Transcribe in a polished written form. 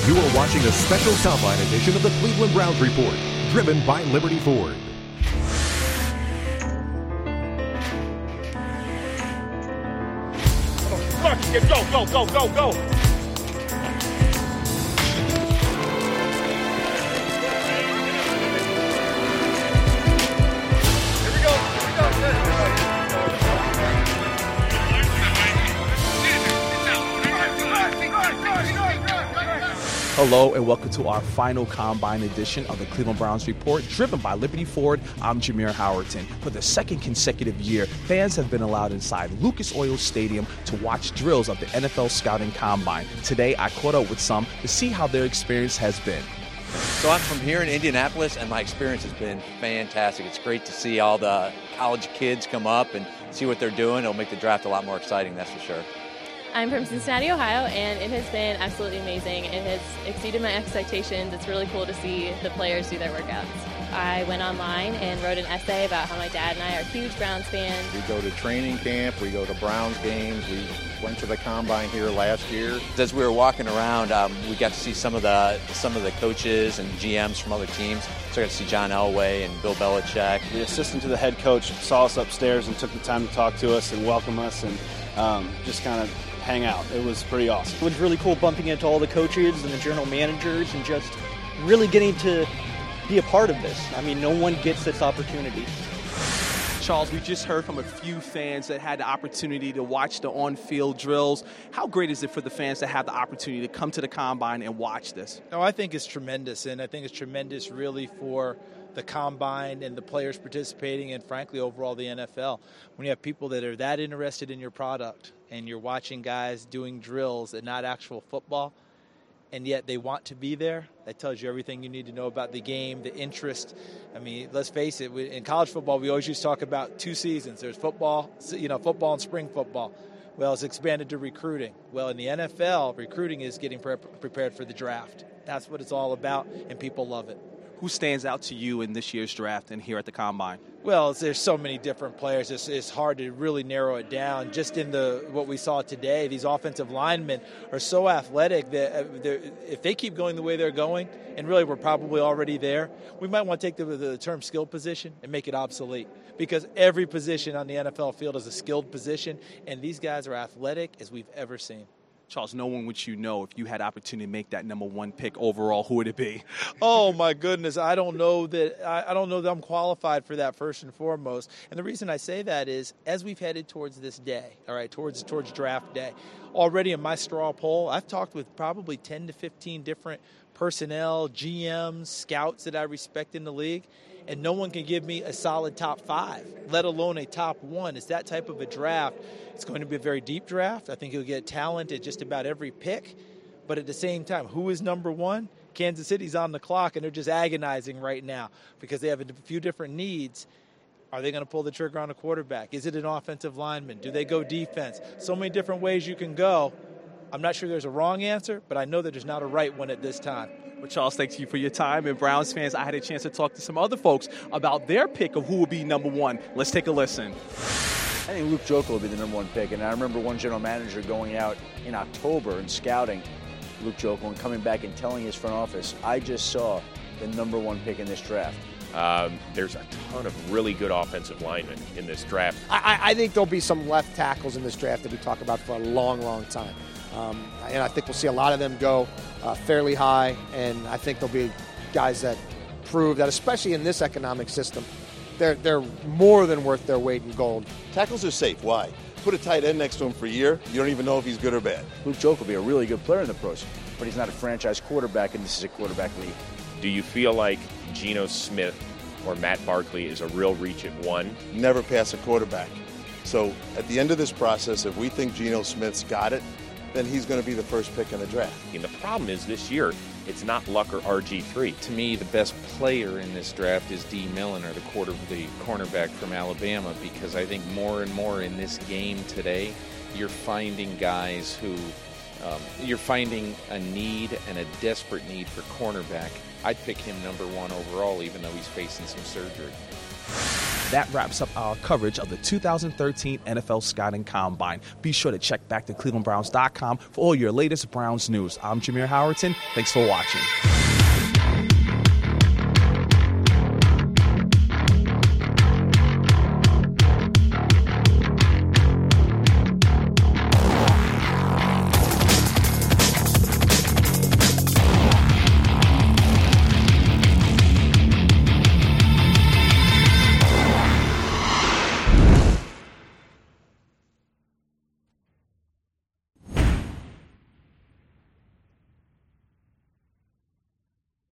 You are watching a special Combine edition of the Cleveland Browns Report, driven by Liberty Ford. Go. Hello and welcome to our final Combine edition of the Cleveland Browns Report, driven by Liberty Ford. I'm Jameer Howerton. For the second consecutive year, fans have been allowed inside Lucas Oil Stadium to watch drills of the NFL Scouting Combine. Today, I caught up with some to see how their experience has been. So I'm from here in Indianapolis, and my experience has been fantastic. It's great to see all the college kids come up and see what they're doing. It'll make the draft a lot more exciting, that's for sure. I'm from Cincinnati, Ohio, and it has been absolutely amazing. It has exceeded my expectations. It's really cool to see the players do their workouts. I went online and wrote an essay about how my dad and I are huge Browns fans. We go to training camp, we go to Browns games, we went to the Combine here last year. As we were walking around, we got to see some of the coaches and GMs from other teams. So I got to see John Elway and Bill Belichick. The assistant to the head coach saw us upstairs and took the time to talk to us and welcome us and just kind of hang out. It was pretty awesome. It was really cool bumping into all the coaches and the general managers and just really getting to be a part of this. I mean, no one gets this opportunity. Charles, we just heard from a few fans that had the opportunity to watch the on-field drills. How great is it for the fans to have the opportunity to come to the Combine and watch this? No, I think it's tremendous, and I think it's tremendous really for the Combine and the players participating and, frankly, overall the NFL. When you have people that are that interested in your product and you're watching guys doing drills and not actual football, and yet they want to be there, that tells you everything you need to know about the game, the interest. I mean, let's face it, in college football, we always used to talk about two seasons. There's football, football and spring football. Well, it's expanded to recruiting. Well, in the NFL, recruiting is getting prepared for the draft. That's what it's all about, and people love it. Who stands out to you in this year's draft and here at the Combine? Well, there's so many different players. It's hard to really narrow it down. Just in what we saw today, these offensive linemen are so athletic that if they keep going the way they're going, and really we're probably already there, we might want to take the term skill position and make it obsolete, because every position on the NFL field is a skilled position, and these guys are athletic as we've ever seen. Charles, knowing what you know, if you had opportunity to make that number one pick overall, who would it be? Oh my goodness, I don't know that I'm qualified for that first and foremost. And the reason I say that is, as we've headed towards this day, all right, towards draft day, already in my straw poll, I've talked with probably 10 to 15 different personnel, GMs, scouts that I respect in the league, and no one can give me a solid top 5, let alone a top 1. It's that type of a draft. It's going to be a very deep draft. I think you'll get talent at just about every pick. But at the same time, who is number 1? Kansas City's on the clock, and they're just agonizing right now because they have a few different needs. Are they going to pull the trigger on a quarterback? Is it an offensive lineman? Do they go defense? So many different ways you can go. I'm not sure there's a wrong answer, but I know that there's not a right one at this time. Well, Charles, thank you for your time. And Browns fans, I had a chance to talk to some other folks about their pick of who will be number 1. Let's take a listen. I think Luke Joeckel will be the number 1 pick. And I remember one general manager going out in October and scouting Luke Joeckel and coming back and telling his front office, I just saw the number 1 pick in this draft. There's a ton of really good offensive linemen in this draft. I think there'll be some left tackles in this draft that we talk about for a long, long time. And I think we'll see a lot of them go fairly high, and I think there'll be guys that prove that, especially in this economic system, they're more than worth their weight in gold. Tackles are safe. Why? Put a tight end next to him for a year, you don't even know if he's good or bad. Luke Joeckel will be a really good player in the pros, but he's not a franchise quarterback, and this is a quarterback league. Do you feel like Geno Smith or Matt Barkley is a real reach at 1? Never pass a quarterback. So at the end of this process, if we think Geno Smith's got it, then he's going to be the first pick in the draft. And the problem is this year, it's not Luck or RG3. To me, the best player in this draft is D. Milliner, the cornerback from Alabama, because I think more and more in this game today, you're finding guys who, you're finding a need and a desperate need for cornerback. I'd pick him number 1 overall, even though he's facing some surgery. that wraps up our coverage of the 2013 NFL Scouting Combine. Be sure to check back to clevelandbrowns.com for all your latest Browns news. I'm Jameer Howerton. Thanks for watching.